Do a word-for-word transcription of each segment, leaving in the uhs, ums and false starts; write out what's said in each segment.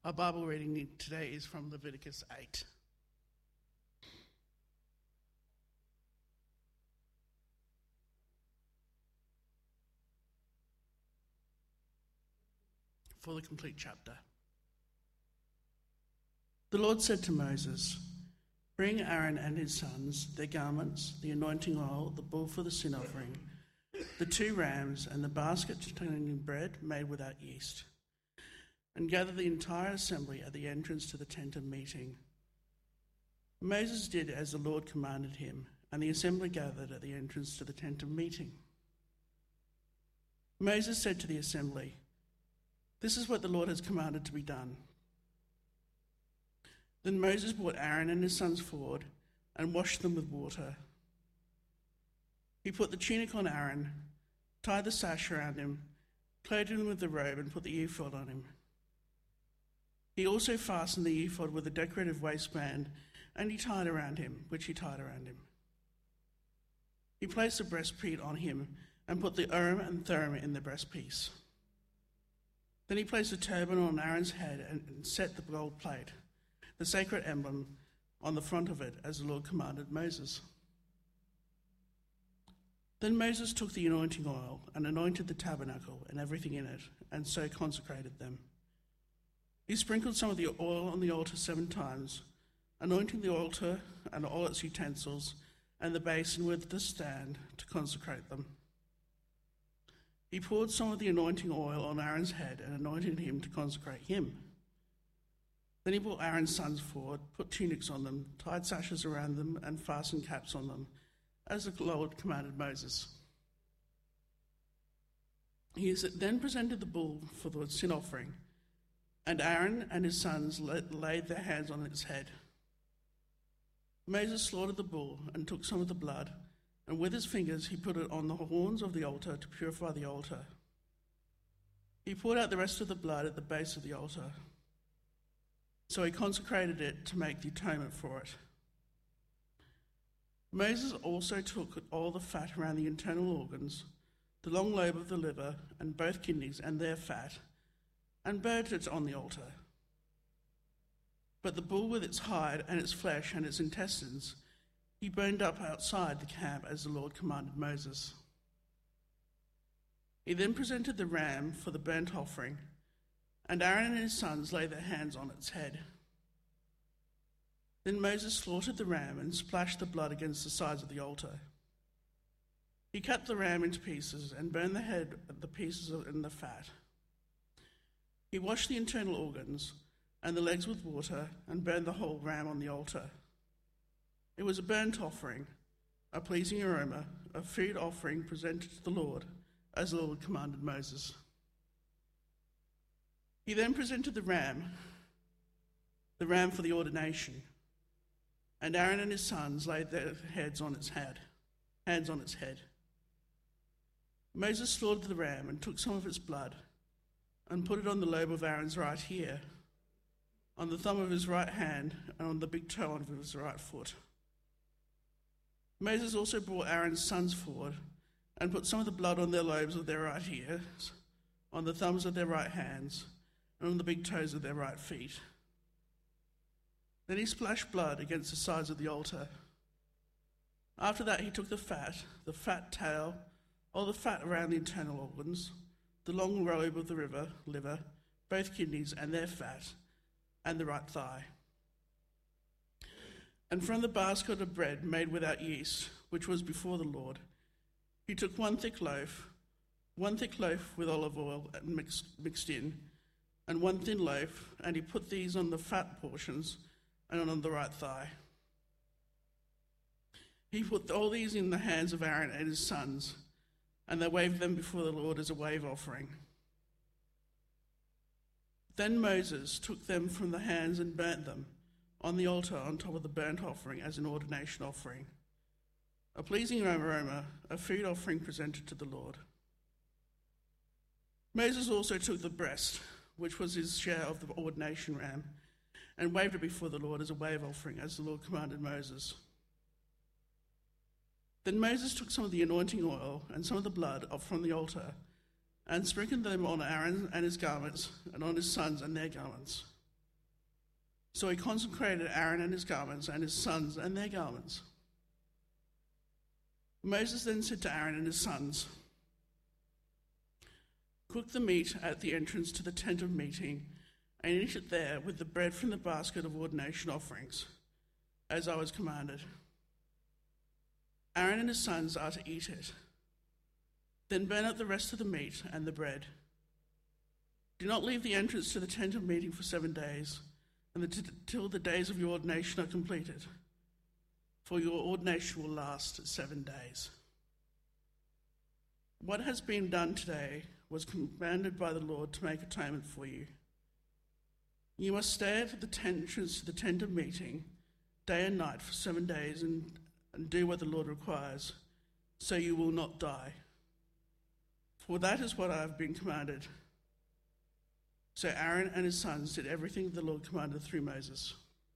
Our Bible reading today is from Leviticus eight. For the complete chapter. The Lord said to Moses, "Bring Aaron and his sons, their garments, the anointing oil, the bull for the sin offering, the two rams, and the basket containing bread made without yeast, and gather the entire assembly at the entrance to the tent of meeting." Moses did as the Lord commanded him, and the assembly gathered at the entrance to the tent of meeting. Moses said to the assembly, "This is what the Lord has commanded to be done." Then Moses brought Aaron and his sons forward and washed them with water. He put the tunic on Aaron, tied the sash around him, clothed him with the robe, and put the ephod on him. He also fastened the ephod with a decorative waistband, and he tied around him, which he tied around him. He placed the breastplate on him and put the Urim and Thummim in the breastpiece. Then he placed a turban on Aaron's head and set the gold plate, the sacred emblem, on the front of it, as the Lord commanded Moses. Then Moses took the anointing oil and anointed the tabernacle and everything in it, and so consecrated them. He sprinkled some of the oil on the altar seven times, anointing the altar and all its utensils and the basin with the stand to consecrate them. He poured some of the anointing oil on Aaron's head and anointed him to consecrate him. Then he brought Aaron's sons forward, put tunics on them, tied sashes around them, and fastened caps on them, as the Lord commanded Moses. He then presented the bull for the sin offering, and Aaron and his sons laid their hands on its head. Moses slaughtered the bull and took some of the blood, and with his fingers he put it on the horns of the altar to purify the altar. He poured out the rest of the blood at the base of the altar. So he consecrated it to make the atonement for it. Moses also took all the fat around the internal organs, the long lobe of the liver, and both kidneys and their fat, and burned it on the altar. But the bull with its hide and its flesh and its intestines he burned up outside the camp as the Lord commanded Moses. He then presented the ram for the burnt offering, and Aaron and his sons laid their hands on its head. Then Moses slaughtered the ram and splashed the blood against the sides of the altar. He cut the ram into pieces and burned the head, the pieces and the fat. He washed the internal organs and the legs with water and burned the whole ram on the altar. It was a burnt offering, a pleasing aroma, a food offering presented to the Lord, as the Lord commanded Moses. He then presented the ram, the ram for the ordination, and Aaron and his sons laid their heads on its head, hands on its head. Moses slaughtered the ram and took some of its blood and put it on the lobe of Aaron's right ear, on the thumb of his right hand, and on the big toe of his right foot. Moses also brought Aaron's sons forward and put some of the blood on their lobes of their right ears, on the thumbs of their right hands, and on the big toes of their right feet. Then he splashed blood against the sides of the altar. After that he took the fat, the fat tail, all the fat around the internal organs, the long lobe of the river, liver, both kidneys and their fat, and the right thigh. And from the basket of bread made without yeast, which was before the Lord, he took one thick loaf, one thick loaf with olive oil mixed, mixed in, and one thin loaf, and he put these on the fat portions and on the right thigh. He put all these in the hands of Aaron and his sons, and they waved them before the Lord as a wave offering. Then Moses took them from the hands and burnt them on the altar on top of the burnt offering as an ordination offering, a pleasing aroma, a food offering presented to the Lord. Moses also took the breast, which was his share of the ordination ram, and waved it before the Lord as a wave offering, as the Lord commanded Moses. Then Moses took some of the anointing oil and some of the blood from the altar and sprinkled them on Aaron and his garments and on his sons and their garments. So he consecrated Aaron and his garments, and his sons and their garments. Moses then said to Aaron and his sons, "Cook the meat at the entrance to the tent of meeting, and eat it there with the bread from the basket of ordination offerings, as I was commanded. Aaron and his sons are to eat it. Then burn up the rest of the meat and the bread. Do not leave the entrance to the tent of meeting for seven days, until the days of your ordination are completed, for your ordination will last seven days. What has been done today was commanded by the Lord to make atonement for you. You must stay at the entrance to the tent of meeting day and night for seven days and, and do what the Lord requires, so you will not die. For that is what I have been commanded." So Aaron and his sons did everything the Lord commanded through Moses.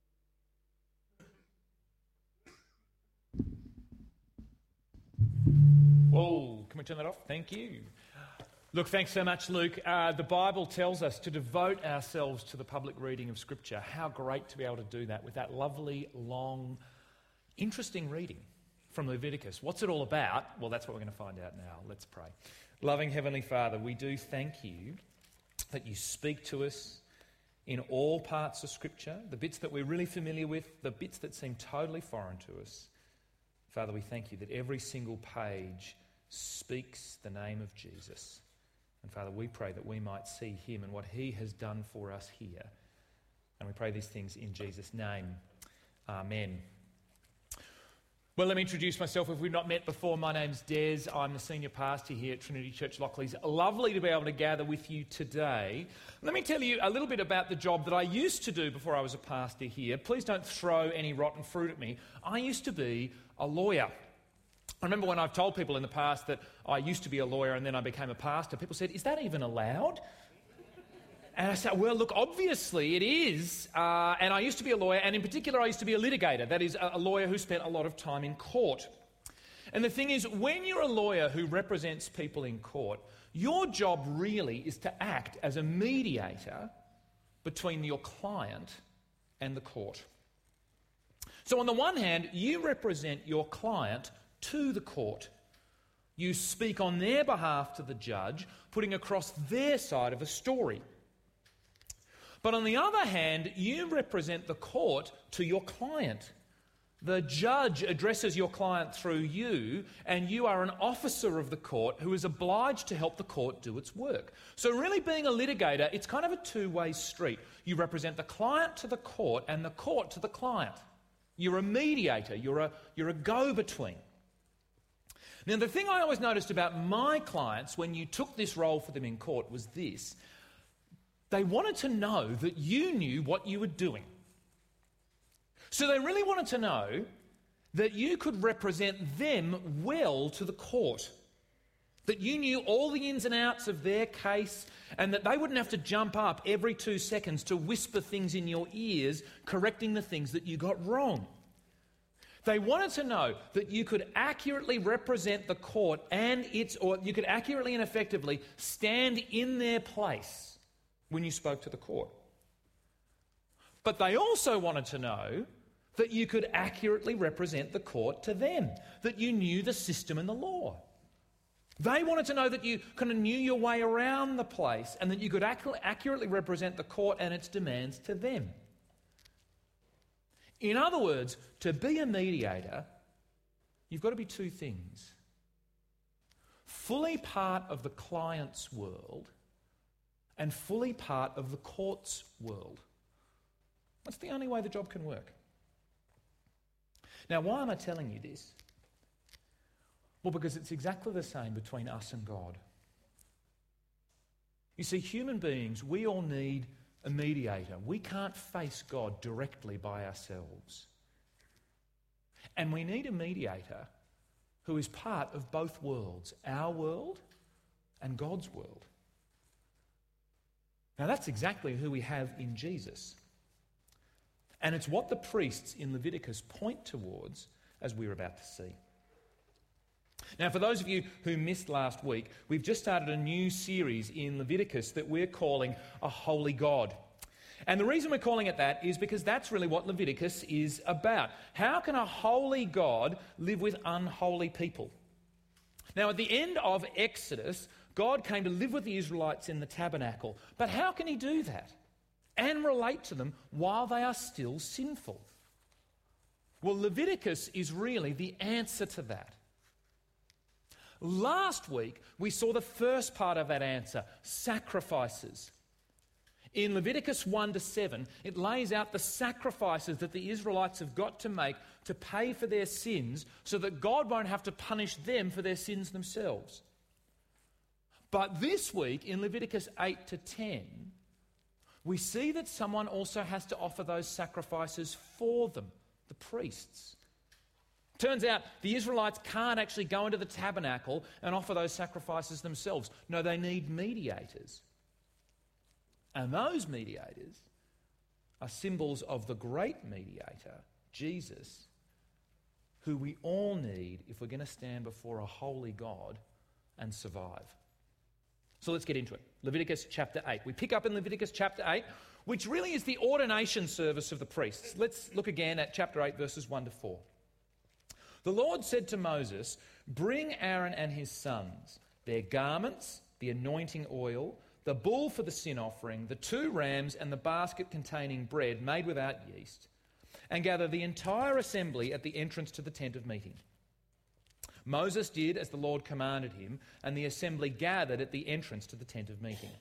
Whoa, can we turn that off? Thank you. Look, thanks so much, Luke. Uh, the Bible tells us to devote ourselves to the public reading of Scripture. How great to be able to do that with that lovely, long, interesting reading from Leviticus. What's it all about? Well, that's what we're going to find out now. Let's pray. Loving Heavenly Father, we do thank you that you speak to us in all parts of Scripture, the bits that we're really familiar with, the bits that seem totally foreign to us. Father, we thank you that every single page speaks the name of Jesus. And Father, we pray that we might see him and what he has done for us here. And we pray these things in Jesus' name. Amen. Well, let me introduce myself. If we've not met before, my name's Des. I'm the senior pastor here at Trinity Church Lockleys. Lovely to be able to gather with you today. Let me tell you a little bit about the job that I used to do before I was a pastor here. Please don't throw any rotten fruit at me. I used to be a lawyer. I remember when I've told people in the past that I used to be a lawyer and then I became a pastor, people said, "Is that even allowed?" And I said, well, look, obviously it is. Uh, and I used to be a lawyer, and in particular I used to be a litigator. That is, a lawyer who spent a lot of time in court. And the thing is, when you're a lawyer who represents people in court, your job really is to act as a mediator between your client and the court. So on the one hand, you represent your client to the court. You speak on their behalf to the judge, putting across their side of a story. But on the other hand, you represent the court to your client. The judge addresses your client through you, and you are an officer of the court who is obliged to help the court do its work. So really, being a litigator, it's kind of a two-way street. You represent the client to the court and the court to the client. You're a mediator. You're a, you're a go-between. Now, the thing I always noticed about my clients when you took this role for them in court was this. They wanted to know that you knew what you were doing. So they really wanted to know that you could represent them well to the court, that you knew all the ins and outs of their case, and that they wouldn't have to jump up every two seconds to whisper things in your ears, correcting the things that you got wrong. They wanted to know that you could accurately represent the court and its, or you could accurately and effectively stand in their place when you spoke to the court. But they also wanted to know that you could accurately represent the court to them, that you knew the system and the law. They wanted to know that you kind of knew your way around the place and that you could ac- accurately represent the court and its demands to them. In other words, to be a mediator, you've got to be two things. Fully part of the client's world and fully part of the court's world. That's the only way the job can work. Now, why am I telling you this? Well, because it's exactly the same between us and God. You see, human beings, we all need a mediator. We can't face God directly by ourselves. And we need a mediator who is part of both worlds, our world and God's world. Now, that's exactly who we have in Jesus. And it's what the priests in Leviticus point towards, as we're about to see. Now, for those of you who missed last week, we've just started a new series in Leviticus that we're calling A Holy God. And the reason we're calling it that is because that's really what Leviticus is about. How can a holy God live with unholy people? Now, at the end of Exodus, God came to live with the Israelites in the tabernacle. But how can he do that and relate to them while they are still sinful? Well, Leviticus is really the answer to that. Last week, we saw the first part of that answer, sacrifices. In Leviticus one to seven, it lays out the sacrifices that the Israelites have got to make to pay for their sins so that God won't have to punish them for their sins themselves. But this week, in Leviticus eight to ten, we see that someone also has to offer those sacrifices for them, the priests. Turns out the Israelites can't actually go into the tabernacle and offer those sacrifices themselves. No, they need mediators. And those mediators are symbols of the great mediator, Jesus, who we all need if we're going to stand before a holy God and survive. So let's get into it. Leviticus chapter eight. We pick up in Leviticus chapter eight, which really is the ordination service of the priests. Let's look again at chapter eight, verses one to four. The Lord said to Moses, "Bring Aaron and his sons, their garments, the anointing oil, the bull for the sin offering, the two rams, and the basket containing bread made without yeast, and gather the entire assembly at the entrance to the tent of meeting." Moses did as the Lord commanded him, and the assembly gathered at the entrance to the tent of meeting.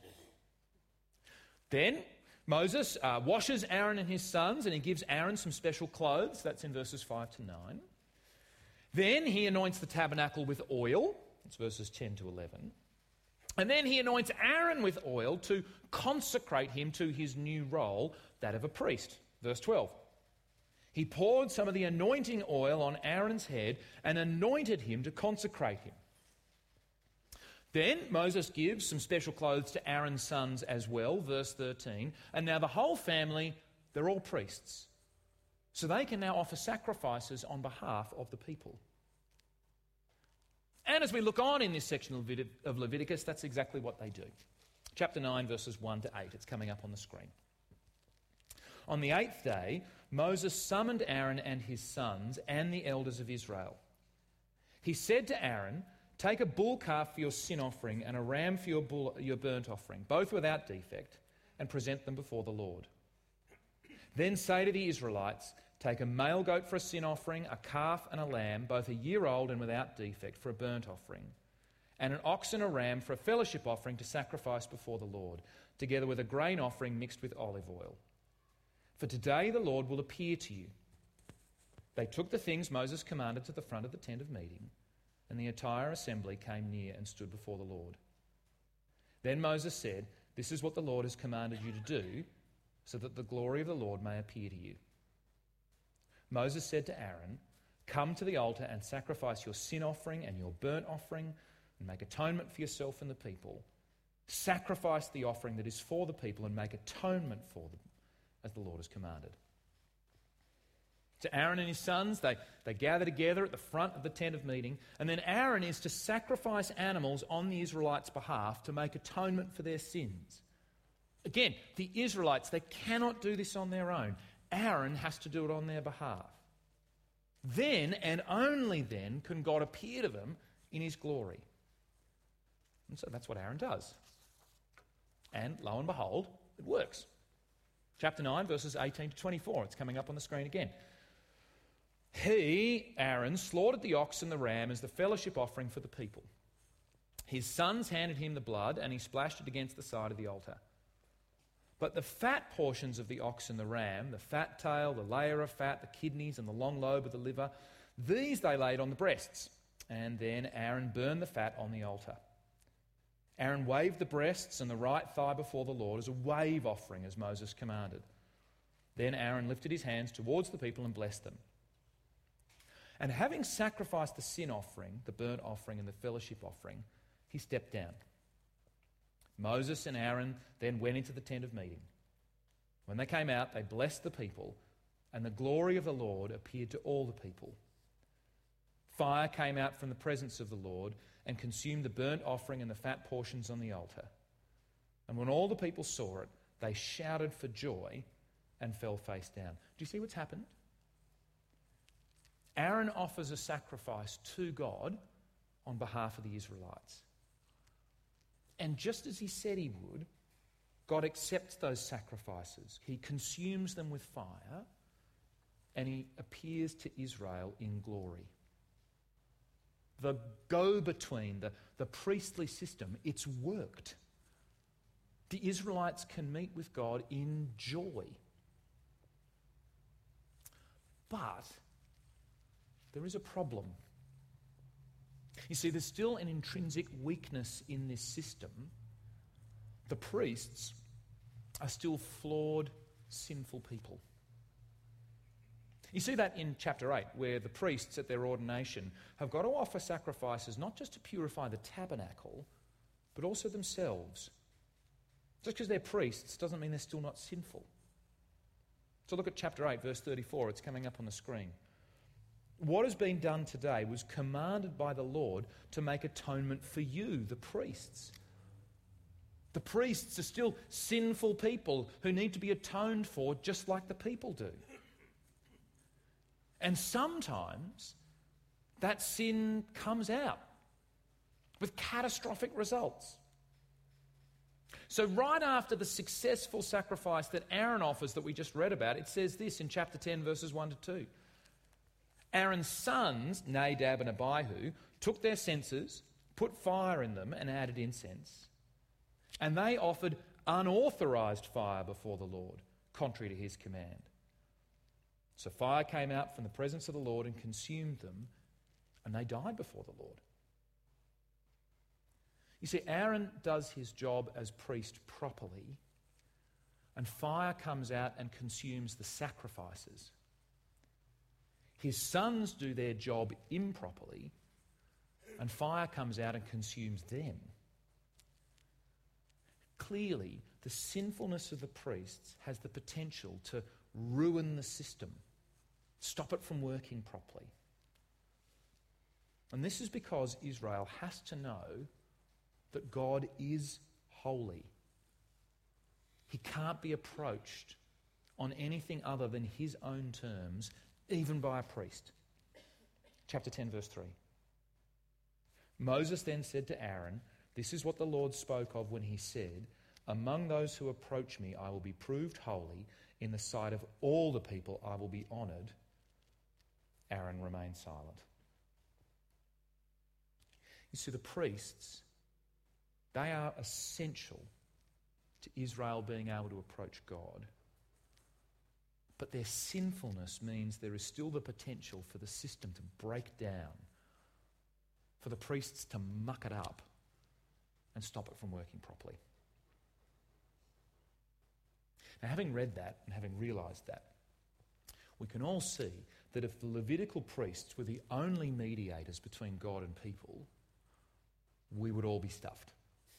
Then Moses uh, washes Aaron and his sons, and he gives Aaron some special clothes. That's in verses five to nine. Then he anoints the tabernacle with oil. That's verses ten to eleven. And then he anoints Aaron with oil to consecrate him to his new role, that of a priest. Verse twelve. He poured some of the anointing oil on Aaron's head and anointed him to consecrate him. Then Moses gives some special clothes to Aaron's sons as well, verse thirteen. And now the whole family, they're all priests. So they can now offer sacrifices on behalf of the people. And as we look on in this section of Levit- of Leviticus, that's exactly what they do. Chapter nine, verses one to eight. It's coming up on the screen. On the eighth day, Moses summoned Aaron and his sons and the elders of Israel. He said to Aaron, "Take a bull calf for your sin offering and a ram for your, bull, your burnt offering, both without defect, and present them before the Lord. Then say to the Israelites, take a male goat for a sin offering, a calf and a lamb, both a year old and without defect, for a burnt offering, and an ox and a ram for a fellowship offering to sacrifice before the Lord, together with a grain offering mixed with olive oil. For today the Lord will appear to you." They took the things Moses commanded to the front of the tent of meeting, and the entire assembly came near and stood before the Lord. Then Moses said, "This is what the Lord has commanded you to do, so that the glory of the Lord may appear to you." Moses said to Aaron, "Come to the altar and sacrifice your sin offering and your burnt offering, and make atonement for yourself and the people. Sacrifice the offering that is for the people and make atonement for them, as the Lord has commanded." To Aaron and his sons, they, they gather together at the front of the tent of meeting, and then Aaron is to sacrifice animals on the Israelites' behalf to make atonement for their sins. Again, the Israelites, they cannot do this on their own. Aaron has to do it on their behalf. Then, and only then, can God appear to them in his glory. And so that's what Aaron does. And lo and behold, it works. Chapter nine, verses eighteen to twenty-four. It's coming up on the screen again. He, Aaron, slaughtered the ox and the ram as the fellowship offering for the people. His sons handed him the blood, and he splashed it against the side of the altar. But the fat portions of the ox and the ram, the fat tail, the layer of fat, the kidneys, and the long lobe of the liver, these they laid on the breasts. And then Aaron burned the fat on the altar. Aaron waved the breasts and the right thigh before the Lord as a wave offering, as Moses commanded. Then Aaron lifted his hands towards the people and blessed them. And having sacrificed the sin offering, the burnt offering, and the fellowship offering, he stepped down. Moses and Aaron then went into the tent of meeting. When they came out, they blessed the people, and the glory of the Lord appeared to all the people. Fire came out from the presence of the Lord and consumed the burnt offering and the fat portions on the altar. And when all the people saw it, they shouted for joy and fell face down. Do you see what's happened? Aaron offers a sacrifice to God on behalf of the Israelites. And just as he said he would, God accepts those sacrifices. He consumes them with fire, and he appears to Israel in glory. The go-between, the, the priestly system, it's worked. The Israelites can meet with God in joy. But there is a problem. You see, there's still an intrinsic weakness in this system. The priests are still flawed, sinful people. You see that in chapter eight, where the priests at their ordination have got to offer sacrifices not just to purify the tabernacle, but also themselves. Just because they're priests doesn't mean they're still not sinful. So look at chapter eight, verse thirty-four. It's coming up on the screen. What has been done today was commanded by the Lord to make atonement for you, the priests. The priests are still sinful people who need to be atoned for just like the people do. And sometimes that sin comes out with catastrophic results. So right after the successful sacrifice that Aaron offers that we just read about, it says this in chapter ten, verses one to two. Aaron's sons, Nadab and Abihu, took their censers, put fire in them, and added incense. And they offered unauthorized fire before the Lord, contrary to his command. So fire came out from the presence of the Lord and consumed them, and they died before the Lord. You see, Aaron does his job as priest properly, and fire comes out and consumes the sacrifices. His sons do their job improperly, and fire comes out and consumes them. Clearly, the sinfulness of the priests has the potential to ruin the system, stop it from working properly. And this is because Israel has to know that God is holy. He can't be approached on anything other than his own terms, even by a priest. Chapter ten, verse three. Moses then said to Aaron, "This is what the Lord spoke of when he said, 'Among those who approach me, I will be proved holy. In the sight of all the people, I will be honoured.'" Aaron remained silent. You see, the priests, they are essential to Israel being able to approach God. But their sinfulness means there is still the potential for the system to break down, for the priests to muck it up and stop it from working properly. Now, having read that and having realised that, we can all see that if the Levitical priests were the only mediators between God and people, we would all be stuffed.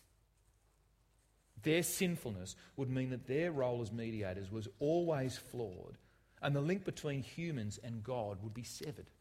Their sinfulness would mean that their role as mediators was always flawed, and the link between humans and God would be severed.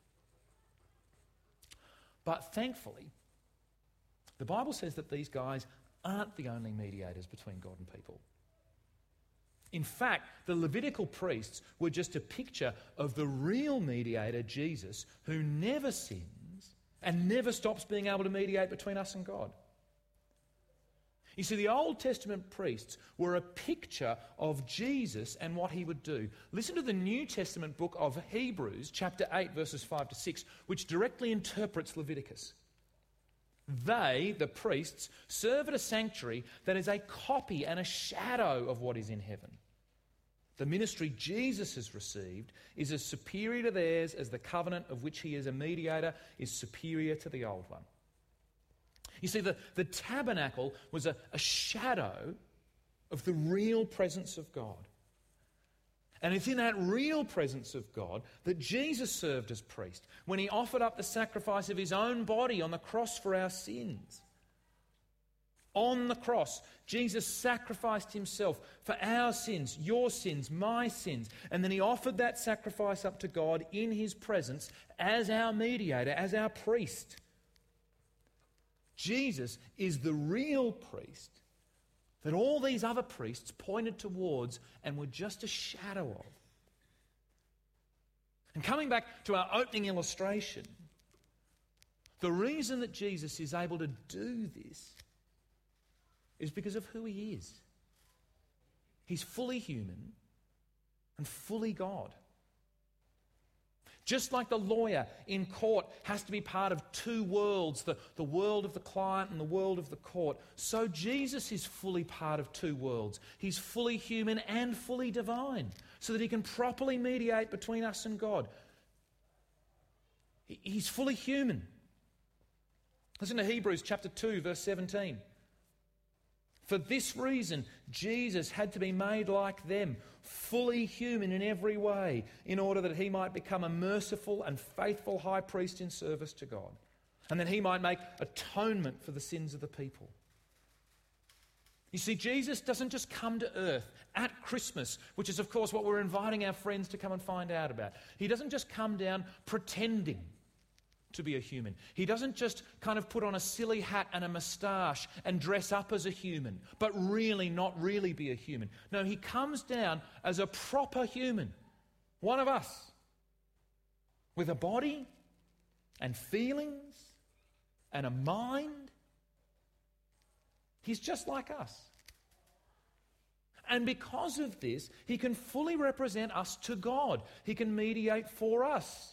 But thankfully, the Bible says that these guys aren't the only mediators between God and people. In fact, the Levitical priests were just a picture of the real mediator, Jesus, who never sins and never stops being able to mediate between us and God. You see, the Old Testament priests were a picture of Jesus and what he would do. Listen to the New Testament book of Hebrews, chapter eight, verses five to six, which directly interprets Leviticus. They, the priests, serve at a sanctuary that is a copy and a shadow of what is in heaven. The ministry Jesus has received is as superior to theirs as the covenant of which he is a mediator is superior to the old one. You see, the, the tabernacle was a, a shadow of the real presence of God. And it's in that real presence of God that Jesus served as priest when he offered up the sacrifice of his own body on the cross for our sins. On the cross, Jesus sacrificed himself for our sins, your sins, my sins. And then he offered that sacrifice up to God in his presence as our mediator, as our priest. Jesus is the real priest that all these other priests pointed towards and were just a shadow of. And coming back to our opening illustration, the reason that Jesus is able to do this is because of who he is. He's fully human and fully God. Just like the lawyer in court has to be part of two worlds, the, the world of the client and the world of the court, so Jesus is fully part of two worlds. He's fully human and fully divine, so that he can properly mediate between us and God. He, he's fully human. Listen to Hebrews chapter two, verse seventeen. For this reason, Jesus had to be made like them, fully human in every way, in order that he might become a merciful and faithful high priest in service to God, and that he might make atonement for the sins of the people. You see, Jesus doesn't just come to earth at Christmas, which is, of course, what we're inviting our friends to come and find out about. He doesn't just come down pretending to be a human. He doesn't just kind of put on a silly hat and a moustache and dress up as a human, but really not really be a human. No, he comes down as a proper human, one of us, with a body and feelings and a mind. He's just like us. And because of this, he can fully represent us to God. He can mediate for us.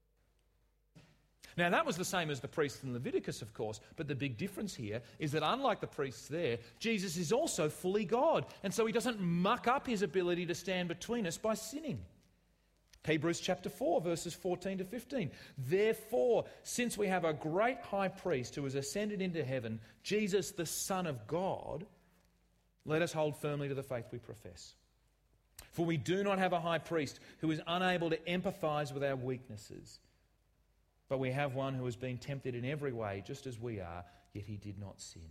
Now, that was the same as the priests in Leviticus, of course, but the big difference here is that unlike the priests there, Jesus is also fully God, and so he doesn't muck up his ability to stand between us by sinning. Hebrews chapter four, verses fourteen to fifteen. Therefore, since we have a great high priest who has ascended into heaven, Jesus the Son of God, let us hold firmly to the faith we profess. For we do not have a high priest who is unable to empathize with our weaknesses, but we have one who has been tempted in every way, just as we are, yet he did not sin.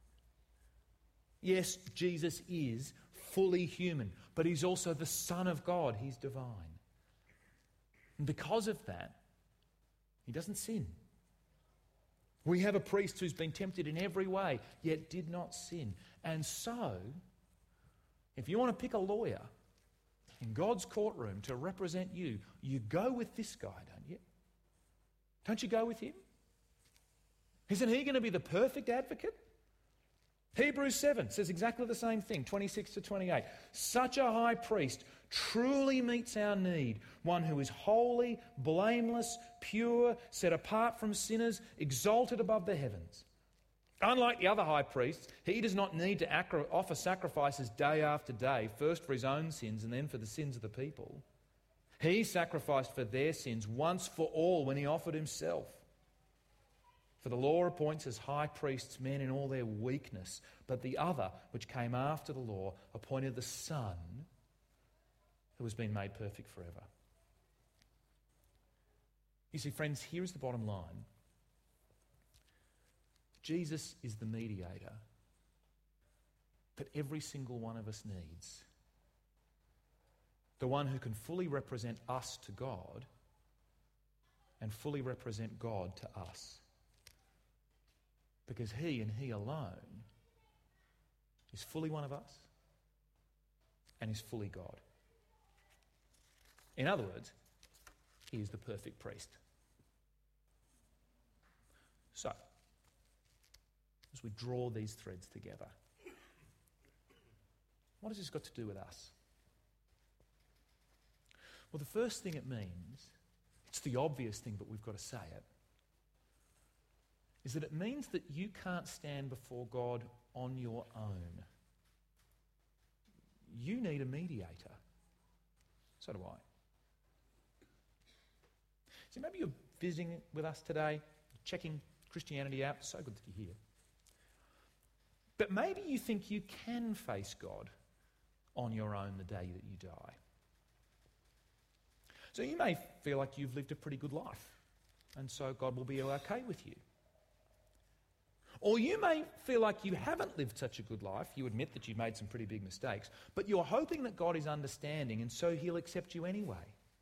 Yes, Jesus is fully human, but he's also the Son of God. He's divine. And because of that, he doesn't sin. We have a priest who's been tempted in every way, yet did not sin. And so, if you want to pick a lawyer in God's courtroom to represent you, you go with this guy, don't you? Don't you go with him? Isn't he going to be the perfect advocate? Hebrews seven says exactly the same thing, twenty-six to twenty-eight. Such a high priest truly meets our need, one who is holy, blameless, pure, set apart from sinners, exalted above the heavens. Unlike the other high priests, he does not need to acro- offer sacrifices day after day, first for his own sins and then for the sins of the people. He sacrificed for their sins once for all when he offered himself. For the law appoints as high priests men in all their weakness, but the other, which came after the law, appointed the Son who has been made perfect forever. You see, friends, here is the bottom line. Jesus is the mediator that every single one of us needs. The one who can fully represent us to God and fully represent God to us. Because he and he alone is fully one of us and is fully God. In other words, he is the perfect priest. So, as we draw these threads together, what has this got to do with us? Well, the first thing it means, it's the obvious thing, but we've got to say it, is that it means that you can't stand before God on your own. You need a mediator. So do I. See, maybe you're visiting with us today, checking Christianity out. So good that you're here. But maybe you think you can face God on your own the day that you die. So you may feel like you've lived a pretty good life, and so God will be okay with you. Or you may feel like you haven't lived such a good life. You admit that you've made some pretty big mistakes, but you're hoping that God is understanding, and so he'll accept you anyway.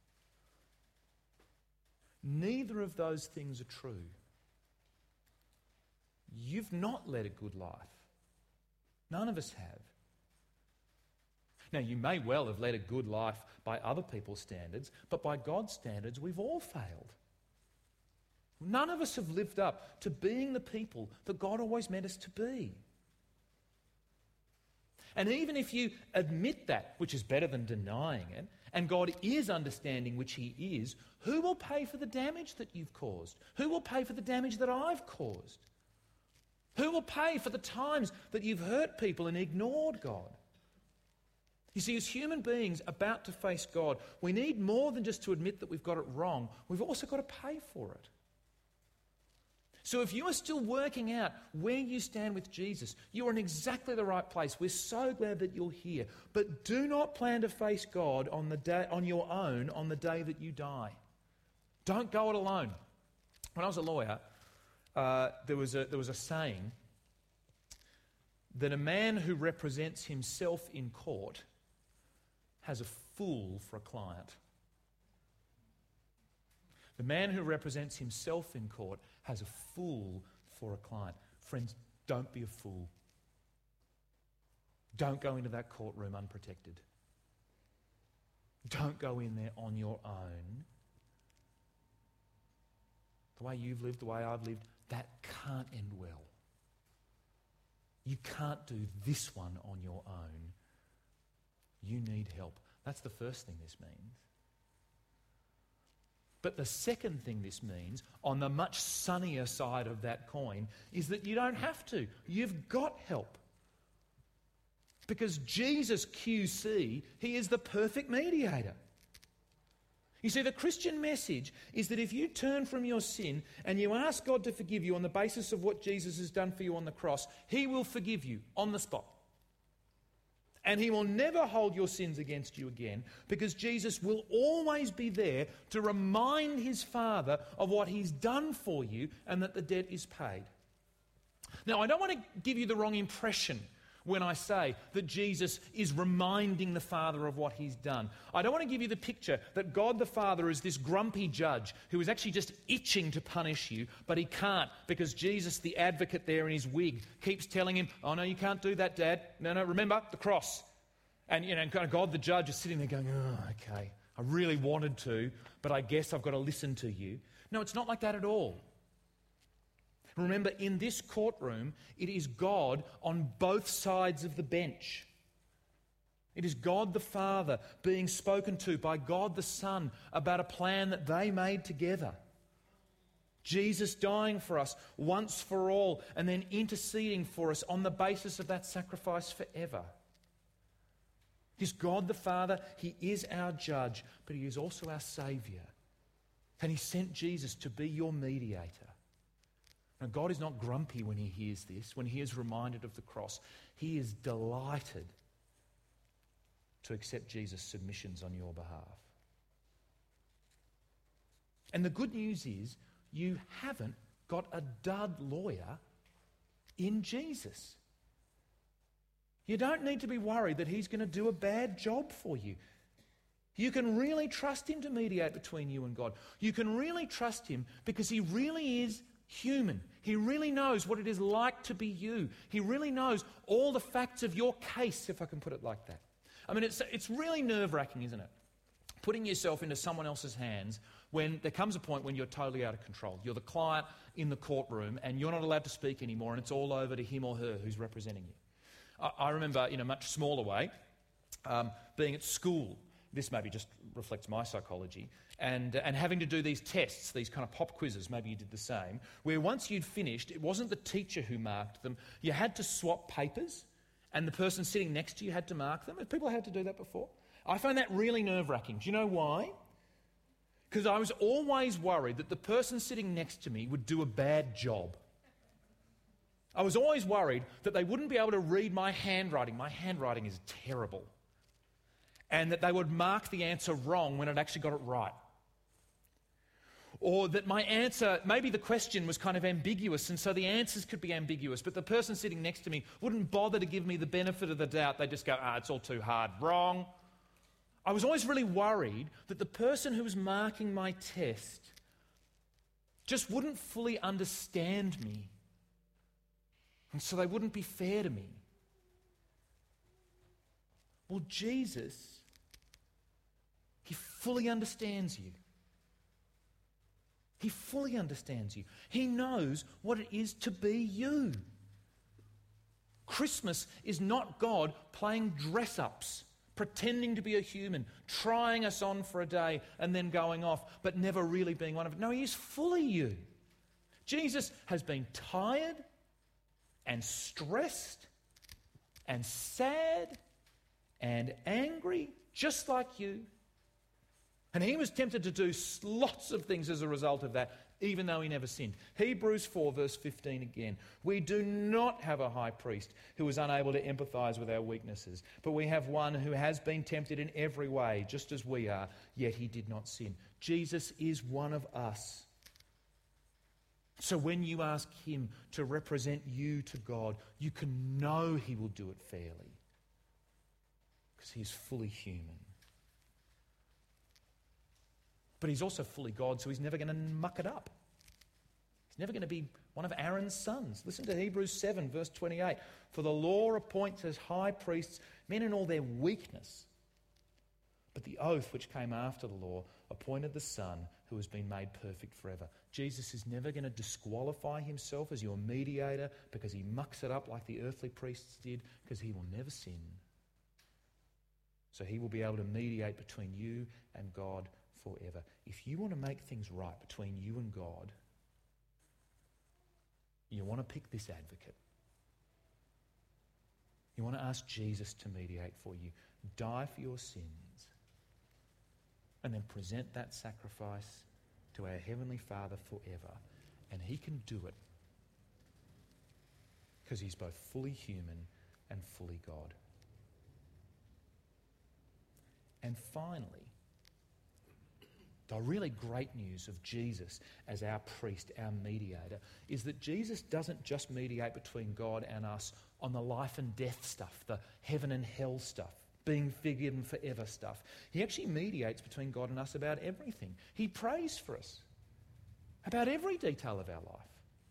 Neither of those things are true. You've not led a good life, None of us have. Now, you may well have led a good life by other people's standards, but by God's standards, we've all failed. None of us have lived up to being the people that God always meant us to be. And even if you admit that, which is better than denying it, and God is understanding, which he is, who will pay for the damage that you've caused? Who will pay for the damage that I've caused? Who will pay for the times that you've hurt people and ignored God? You see, as human beings about to face God, we need more than just to admit that we've got it wrong. We've also got to pay for it. So if you are still working out where you stand with Jesus, you are in exactly the right place. We're so glad that you're here. But do not plan to face God on the day, on your own on the day that you die. Don't go it alone. When I was a lawyer, uh, there was a, there was a saying that a man who represents himself in court has a fool for a client. The man who represents himself in court has a fool for a client. Friends, don't be a fool. Don't go into that courtroom unprotected. Don't go in there on your own. The way you've lived, the way I've lived, that can't end well. You can't do this one on your own. You need help. That's the first thing this means. But the second thing this means, on the much sunnier side of that coin, is that you don't have to. You've got help. Because Jesus, Q C, he is the perfect mediator. You see, the Christian message is that if you turn from your sin and you ask God to forgive you on the basis of what Jesus has done for you on the cross, he will forgive you on the spot. And he will never hold your sins against you again, because Jesus will always be there to remind his Father of what he's done for you and that the debt is paid. Now, I don't want to give you the wrong impression when I say that Jesus is reminding the Father of what he's done. I don't want to give you the picture that God the Father is this grumpy judge who is actually just itching to punish you, but he can't because Jesus, the advocate there in his wig, keeps telling him, oh no, you can't do that, Dad. No, no, remember, the cross. And you know, God the judge is sitting there going, oh, okay, I really wanted to, but I guess I've got to listen to you. No, it's not like that at all. Remember, in this courtroom, it is God on both sides of the bench. It is God the Father being spoken to by God the Son about a plan that they made together. Jesus dying for us once for all and then interceding for us on the basis of that sacrifice forever. It is God the Father, he is our judge, but he is also our Saviour. And he sent Jesus to be your mediator. Now, God is not grumpy when he hears this, when he is reminded of the cross. He is delighted to accept Jesus' submissions on your behalf. And the good news is, you haven't got a dud lawyer in Jesus. You don't need to be worried that he's going to do a bad job for you. You can really trust him to mediate between you and God. You can really trust him because he really is human. He really knows what it is like to be you. He really knows all the facts of your case, if I can put it like that. I mean, it's, it's really nerve-wracking, isn't it? Putting yourself into someone else's hands when there comes a point when you're totally out of control. You're the client in the courtroom and you're not allowed to speak anymore, and it's all over to him or her who's representing you. I, I remember, in a much smaller way, um, being at school. This maybe just reflects my psychology. And, and having to do these tests, these kind of pop quizzes, maybe you did the same, where once you'd finished, it wasn't the teacher who marked them. You had to swap papers, and the person sitting next to you had to mark them. Have people had to do that before? I find that really nerve-wracking. Do you know why? Because I was always worried that the person sitting next to me would do a bad job. I was always worried that they wouldn't be able to read my handwriting. My handwriting is terrible. And that they would mark the answer wrong when I'd actually got it right. Or that my answer, maybe the question was kind of ambiguous, and so the answers could be ambiguous, but the person sitting next to me wouldn't bother to give me the benefit of the doubt. They'd just go, ah, it's all too hard. Wrong. I was always really worried that the person who was marking my test just wouldn't fully understand me. And so they wouldn't be fair to me. Well, Jesus, he fully understands you. He fully understands you. He knows what it is to be you. Christmas is not God playing dress-ups, pretending to be a human, trying us on for a day and then going off, but never really being one of it. No, he is fully you. Jesus has been tired and stressed and sad and angry, just like you. And he was tempted to do lots of things as a result of that, even though he never sinned. Hebrews four verse fifteen again. We do not have a high priest who is unable to empathise with our weaknesses, but we have one who has been tempted in every way, just as we are, yet he did not sin. Jesus is one of us. So when you ask him to represent you to God, you can know he will do it fairly, because he is fully human. But he's also fully God, so he's never going to muck it up. He's never going to be one of Aaron's sons. Listen to Hebrews seven, verse twenty-eight. For the law appoints as high priests men in all their weakness. But the oath which came after the law appointed the Son who has been made perfect forever. Jesus is never going to disqualify himself as your mediator because he mucks it up like the earthly priests did, because he will never sin. So he will be able to mediate between you and God forever. If you want to make things right between you and God, you want to pick this advocate. You want to ask Jesus to mediate for you, die for your sins, and then present that sacrifice to our Heavenly Father forever. And he can do it because he's both fully human and fully God. And finally, the really great news of Jesus as our priest, our mediator, is that Jesus doesn't just mediate between God and us on the life and death stuff, the heaven and hell stuff, being forgiven forever stuff. He actually mediates between God and us about everything. He prays for us about every detail of our life.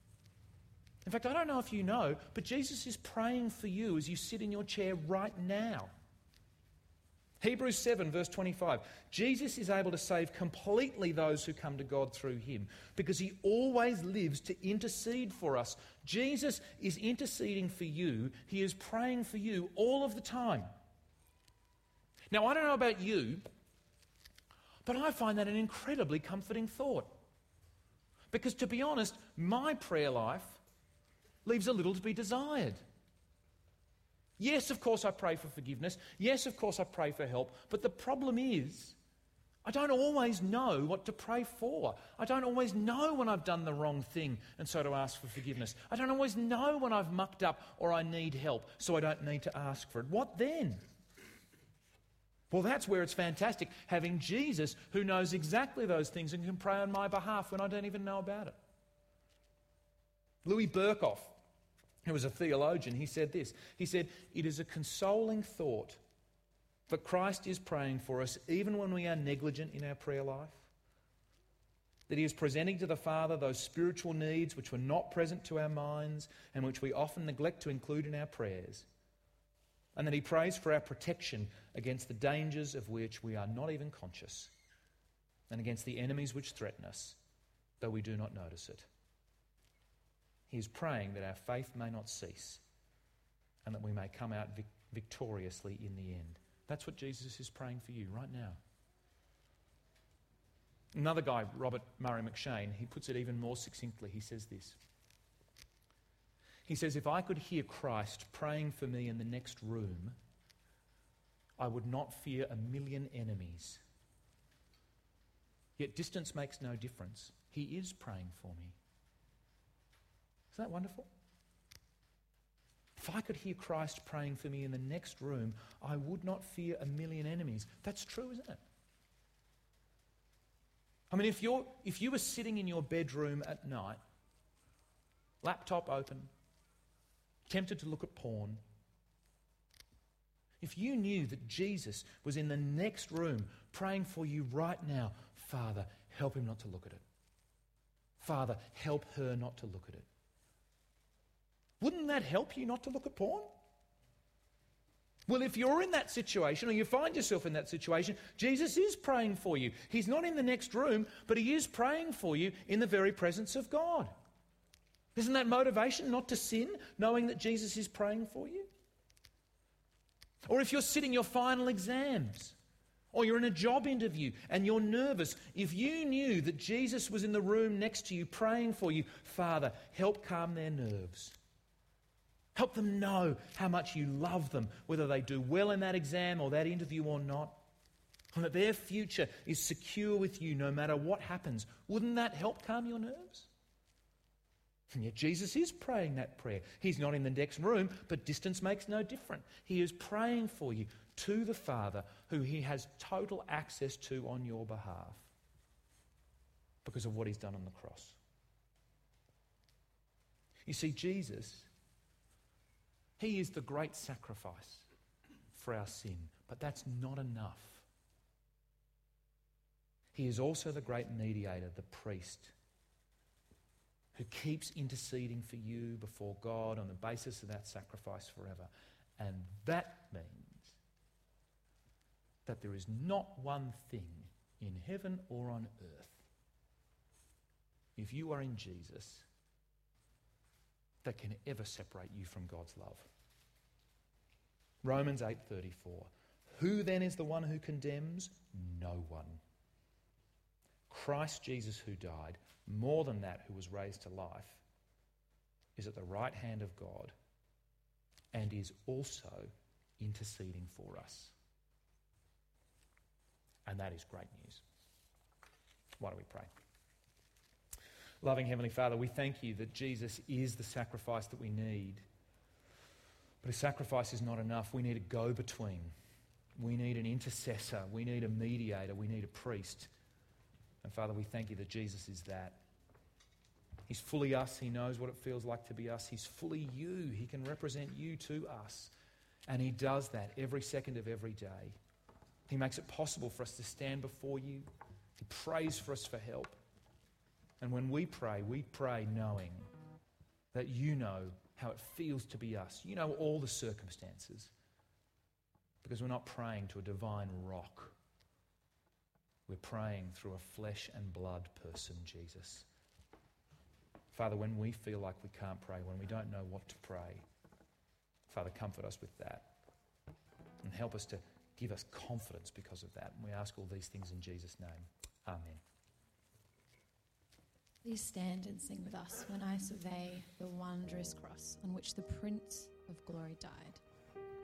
In fact, I don't know if you know, but Jesus is praying for you as you sit in your chair right now. Hebrews seven verse twenty-five. Jesus is able to save completely those who come to God through him because he always lives to intercede for us. Jesus is interceding for you. He is praying for you all of the time. Now, I don't know about you, but I find that an incredibly comforting thought. Because to be honest, my prayer life leaves a little to be desired. Yes, of course I pray for forgiveness. Yes, of course I pray for help. But the problem is, I don't always know what to pray for. I don't always know when I've done the wrong thing and so to ask for forgiveness. I don't always know when I've mucked up or I need help, so I don't need to ask for it. What then? Well, that's where it's fantastic, having Jesus who knows exactly those things and can pray on my behalf when I don't even know about it. Louis Berkhoff, who was a theologian, he said this. He said, "It is a consoling thought that Christ is praying for us even when we are negligent in our prayer life, that he is presenting to the Father those spiritual needs which were not present to our minds and which we often neglect to include in our prayers, and that he prays for our protection against the dangers of which we are not even conscious, and against the enemies which threaten us, though we do not notice it. He is praying that our faith may not cease and that we may come out vic- victoriously in the end." That's what Jesus is praying for you right now. Another guy, Robert Murray McShane, he puts it even more succinctly. He says this. He says, "If I could hear Christ praying for me in the next room, I would not fear a million enemies. Yet distance makes no difference. He is praying for me." Isn't that wonderful? If I could hear Christ praying for me in the next room, I would not fear a million enemies. That's true, isn't it? I mean, if you're if you were sitting in your bedroom at night, laptop open, tempted to look at porn, if you knew that Jesus was in the next room praying for you right now, "Father, help him not to look at it. Father, help her not to look at it." Wouldn't that help you not to look at porn? Well, if you're in that situation, or you find yourself in that situation, Jesus is praying for you. He's not in the next room, but he is praying for you in the very presence of God. Isn't that motivation not to sin, knowing that Jesus is praying for you? Or if you're sitting your final exams, or you're in a job interview and you're nervous, if you knew that Jesus was in the room next to you praying for you, Father, help calm their nerves. Help them know how much you love them, whether they do well in that exam or that interview or not, and that their future is secure with you no matter what happens. Wouldn't that help calm your nerves? And yet Jesus is praying that prayer. He's not in the next room, but distance makes no difference. He is praying for you to the Father, who he has total access to on your behalf because of what he's done on the cross. You see, Jesus, he is the great sacrifice for our sin, but that's not enough. He is also the great mediator, the priest, who keeps interceding for you before God on the basis of that sacrifice forever. And that means that there is not one thing in heaven or on earth, if you are in Jesus, that can ever separate you from God's love. Romans eight thirty-four. Who then is the one who condemns? No one. Christ Jesus, who died, more than that, who was raised to life, is at the right hand of God and is also interceding for us. And that is great news. Why don't we pray? Loving Heavenly Father, we thank you that Jesus is the sacrifice that we need. But a sacrifice is not enough. We need a go-between. We need an intercessor. We need a mediator. We need a priest. And Father, we thank you that Jesus is that. He's fully us. He knows what it feels like to be us. He's fully you. He can represent you to us. And he does that every second of every day. He makes it possible for us to stand before you. He prays for us for help. And when we pray, we pray knowing that you know how it feels to be us. You know all the circumstances. Because we're not praying to a divine rock. We're praying through a flesh and blood person, Jesus. Father, when we feel like we can't pray, when we don't know what to pray, Father, comfort us with that. And help us to give us confidence because of that. And we ask all these things in Jesus' name. Amen. Please stand and sing with us when I survey the wondrous cross on which the Prince of Glory died.